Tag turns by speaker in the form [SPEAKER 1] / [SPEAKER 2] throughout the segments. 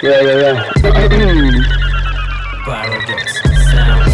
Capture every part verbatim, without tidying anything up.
[SPEAKER 1] Yeah, yeah, yeah.
[SPEAKER 2] Paradox Sound.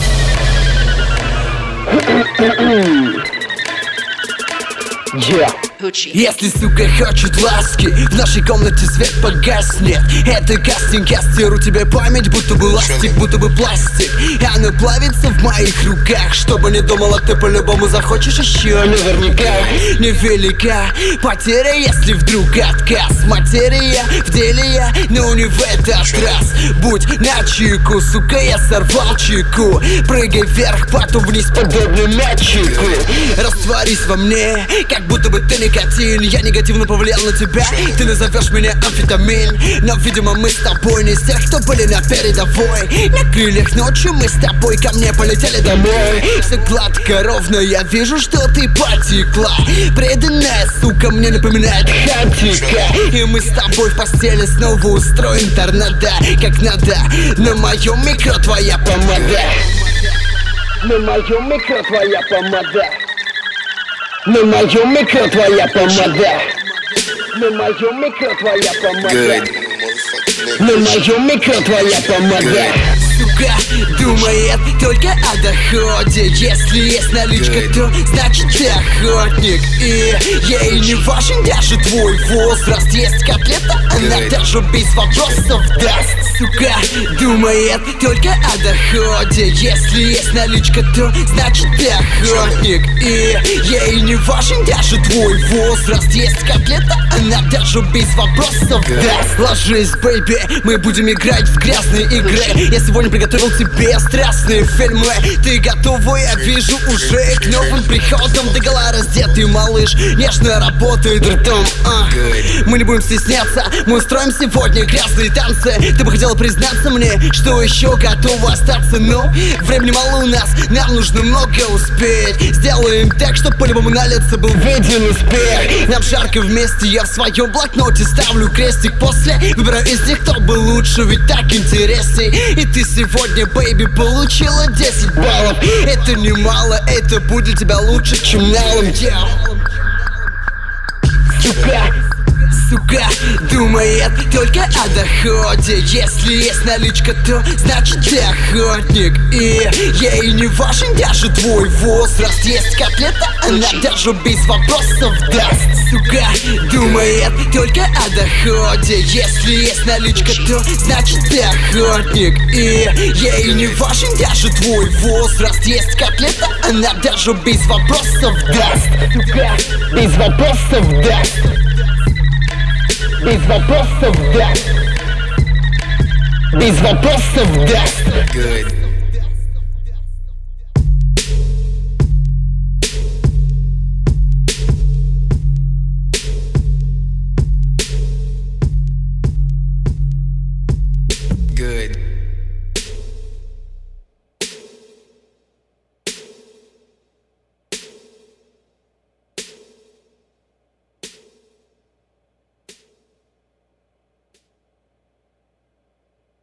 [SPEAKER 1] Yeah.
[SPEAKER 3] Если, сука, хочет ласки, в нашей комнате свет погаснет. Это кастинг, кастер, у тебя память будто бы ластик, будто бы пластик. Она плавится в моих руках. Чтобы не думала, ты по-любому захочешь еще. Наверняка невелика потеря, если вдруг отказ. Материя в деле я, но не в этот раз. Будь начеку, сука, я сорвал чеку. Прыгай вверх, потом вниз, подобно мячику. Растворись во мне, как будто бы ты никотин. Я негативно повлиял на тебя, ты назовешь меня амфетамин. Но, видимо, мы с тобой не из тех, кто были на передовой. На крыльях ночью мы с тобой ко мне полетели домой. Все гладко, ровно, я вижу, что ты потекла. Преданная, сука, мне напоминает хатика. И мы с тобой в постели снова устроим торнадо, как надо. На моем микро твоя помада. На моем микро твоя помада. На моем микро твоя помада. На моем микро твоя помада. На моем микро твоя помада. Сука, думает только о доходе. Если есть наличка, то значит ты охотник. И ей не важен даже твой возраст. Есть котлета, она даже без вопросов даст. Сука, думает только о доходе. Если есть наличка, то значит ты охотник. И ей не важен даже твой возраст. Есть котлета, она даже без вопросов даст. Ложись, бэйби, мы будем играть в грязные игры. Я сегодня приготовил тебе страстные фильмы. Ты готова, я вижу уже. К новым приходам догола раздетый малыш нежно работает ртом. а. Мы не будем стесняться, мы устроим сегодня грязные танцы. Ты бы хотела признаться мне, что еще готова остаться. Но времени мало у нас, нам нужно много успеть. Сделаем так, чтоб по-любому на лице был виден успех. Нам жарко вместе, я в своем блокноте ставлю крестик. После выбираю из них, кто был лучше, ведь так интересней. И ты сегодня, бэйби, получила десять баллов. Это немало, это будет для тебя лучше, чем налом. Сука, сука, думает только о доходе. Если есть наличка, то значит ты охотник. И ей не важен даже твой возраст. Есть котлета, она даже без вопросов даст. Сука, думает только о доходе. Если есть наличка, то значит ты охотник. И ей не важен даже твой возраст. Есть котлета, она даже без вопросов даст. Сука, без вопросов даст. Без вопросов даст. Без вопросов даст.
[SPEAKER 4] Good. Good.